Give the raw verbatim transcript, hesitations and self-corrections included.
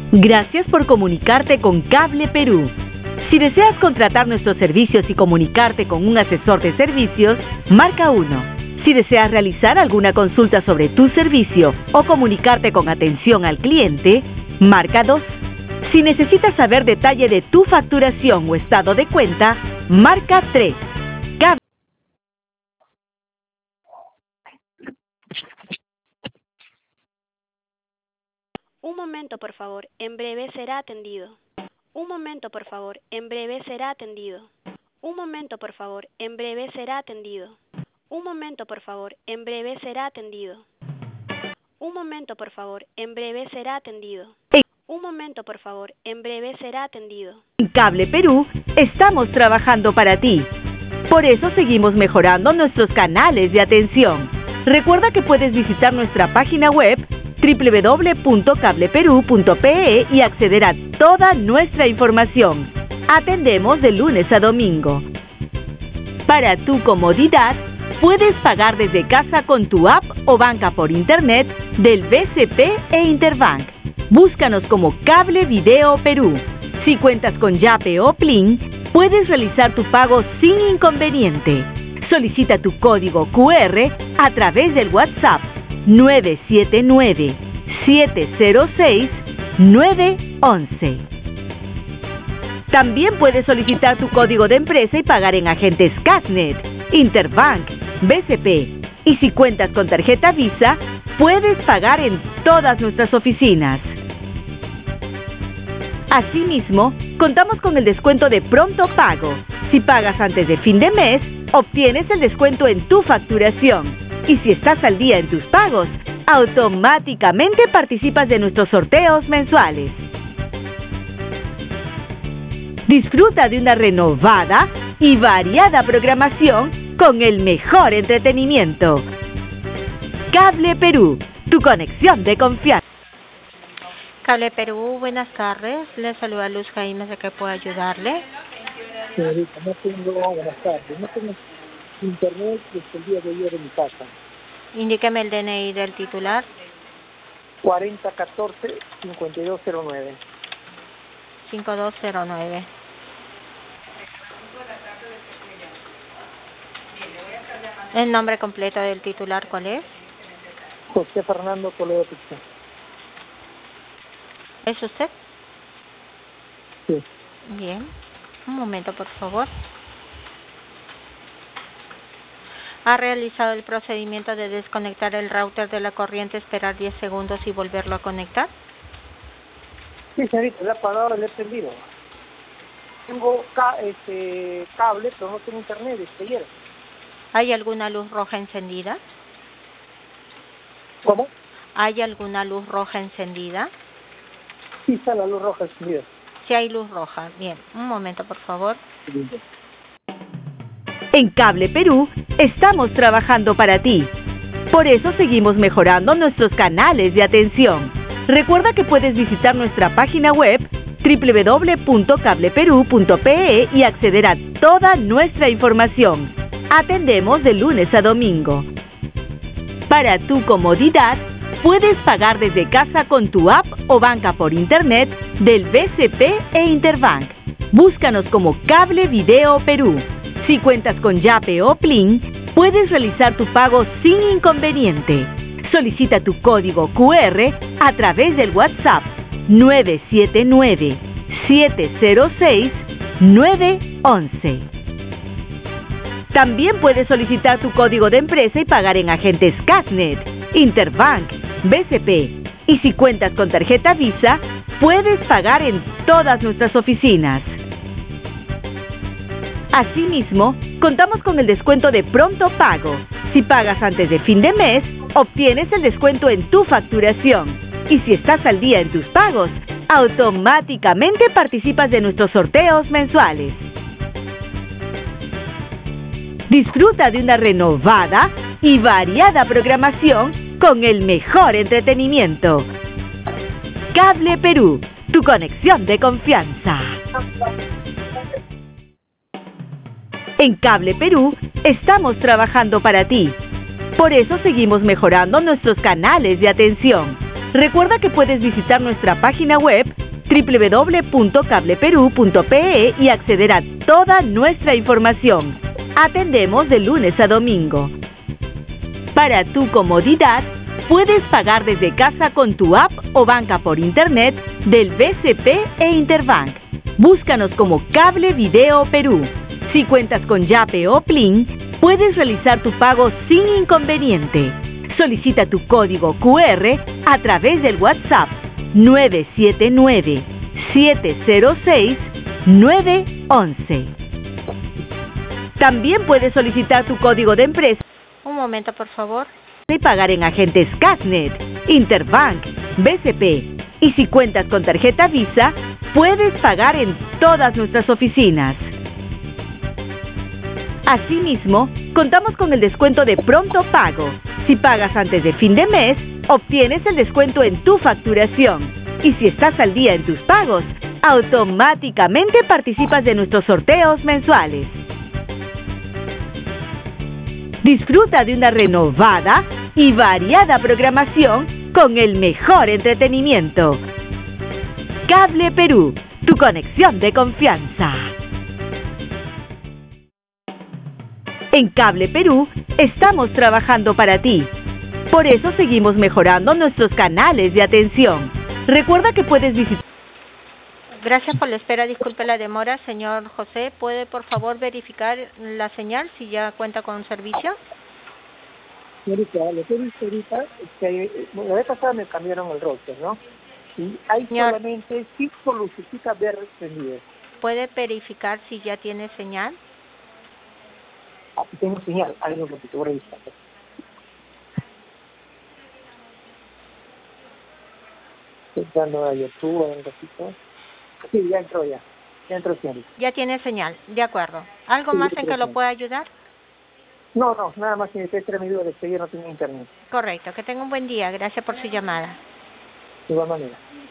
Gracias por comunicarte con Cable Perú. Si deseas contratar nuestros servicios y comunicarte con un asesor de servicios, marca uno. Si deseas realizar alguna consulta sobre tu servicio o comunicarte con atención al cliente, marca dos. Si necesitas saber detalle de tu facturación o estado de cuenta, marca tres. Cable Un momento, por favor. En breve será atendido. Un momento, por favor. En breve será atendido. Un momento, por favor. En breve será atendido. Un momento, por favor. En breve será atendido. Un momento, por favor. En breve será atendido. Un momento, por favor. En breve será atendido. En Cable Perú estamos trabajando para ti. Por eso seguimos mejorando nuestros canales de atención. Recuerda que puedes visitar nuestra página web doble u doble u doble u punto cable perú punto pe e y acceder a toda nuestra información. Atendemos de lunes a domingo. Para tu comodidad, puedes pagar desde casa con tu app o banca por internet del B C P e Interbank. Búscanos como Cable Video Perú. Si cuentas con Yape o Plin, puedes realizar tu pago sin inconveniente. Solicita tu código cu erre a través del WhatsApp nueve siete nueve, siete cero seis, nueve once. También puedes solicitar tu código de empresa y pagar en agentes Casnet, Interbank, B C P. Y si cuentas con tarjeta Visa, puedes pagar en todas nuestras oficinas. Asimismo, contamos con el descuento de pronto pago. Si pagas antes de fin de mes, obtienes el descuento en tu facturación. Y si estás al día en tus pagos, automáticamente participas de nuestros sorteos mensuales. Disfruta de una renovada y variada programación con el mejor entretenimiento. Cable Perú, tu conexión de confianza. Cable Perú, buenas tardes. Le saluda Luz Jaime, ¿de qué puedo ayudarle? Señorita, no tengo, buenas tardes, no tengo internet desde el día de ayer en mi casa. Indíqueme el D N I del titular. cuarenta catorce, cincuenta y dos cero nueve. cincuenta y dos cero nueve. ¿El nombre completo del titular cuál es? José Fernando Toledo Pizza. ¿Es usted? Sí. Bien. Un momento, por favor. ¿Ha realizado el procedimiento de desconectar el router de la corriente, esperar diez segundos y volverlo a conectar? Sí, señorita, le he apagado y le he prendido. Tengo ca este, cable, pero no tengo internet desde ayer. ¿Hay alguna luz roja encendida? ¿Cómo? ¿Hay alguna luz roja encendida? Sí, está la luz roja encendida. Sí hay luz roja. Bien, un momento, por favor. Sí. En Cable Perú estamos trabajando para ti. Por eso seguimos mejorando nuestros canales de atención. Recuerda que puedes visitar nuestra página web doble u doble u doble u punto cable perú punto pe e y acceder a toda nuestra información. Atendemos de lunes a domingo. Para tu comodidad, puedes pagar desde casa con tu app o banca por internet del B C P e Interbank. Búscanos como Cable Video Perú. Si cuentas con Yape o Plin, puedes realizar tu pago sin inconveniente. Solicita tu código cu erre a través del WhatsApp nueve siete nueve, siete cero seis, nueve once. También puedes solicitar tu código de empresa y pagar en agentes Casnet, Interbank, B C P. Y si cuentas con tarjeta Visa, puedes pagar en todas nuestras oficinas. Asimismo, contamos con el descuento de pronto pago. Si pagas antes de fin de mes, obtienes el descuento en tu facturación. Y si estás al día en tus pagos, automáticamente participas de nuestros sorteos mensuales. Disfruta de una renovada y variada programación con el mejor entretenimiento. Cable Perú, tu conexión de confianza. En Cable Perú estamos trabajando para ti. Por eso seguimos mejorando nuestros canales de atención. Recuerda que puedes visitar nuestra página web doble u doble u doble u punto cable perú punto pe e y acceder a toda nuestra información. Atendemos de lunes a domingo. Para tu comodidad, puedes pagar desde casa con tu app o banca por internet del B C P e Interbank. Búscanos como Cable Video Perú. Si cuentas con Yape o Plin, puedes realizar tu pago sin inconveniente. Solicita tu código cu erre a través del WhatsApp nueve siete nueve, siete cero seis, nueve uno uno. También puedes solicitar tu código de empresa. Un momento, por favor. Y pagar en agentes Casnet, Interbank, B C P. Y si cuentas con tarjeta Visa, puedes pagar en todas nuestras oficinas. Asimismo, contamos con el descuento de pronto pago. Si pagas antes de fin de mes, obtienes el descuento en tu facturación. Y si estás al día en tus pagos, automáticamente participas de nuestros sorteos mensuales. Disfruta de una renovada y variada programación con el mejor entretenimiento. Cable Perú, tu conexión de confianza. En Cable Perú estamos trabajando para ti. Por eso seguimos mejorando nuestros canales de atención. Recuerda que puedes visitar... Gracias por la espera, disculpe la demora. Señor José, ¿puede por favor verificar la señal si ya cuenta con servicio? Señorita, lo que he visto ahorita es que la vez pasada me cambiaron el router, ¿no? Y hay Señor, solamente cinco lucecitas verdes prendidas. ¿puede verificar si ya tiene señal? Aquí tengo señal, algo que te voy a revisar. Estoy dando a YouTube, a un ratito. Sí, ya entró ya. Ya entró, señorita. Ya tiene señal, de acuerdo. ¿Algo más en que lo pueda ayudar? No, no, nada más que esta era mi duda de que yo no tenía internet. Correcto, que tenga un buen día. Gracias por su llamada. De igual manera.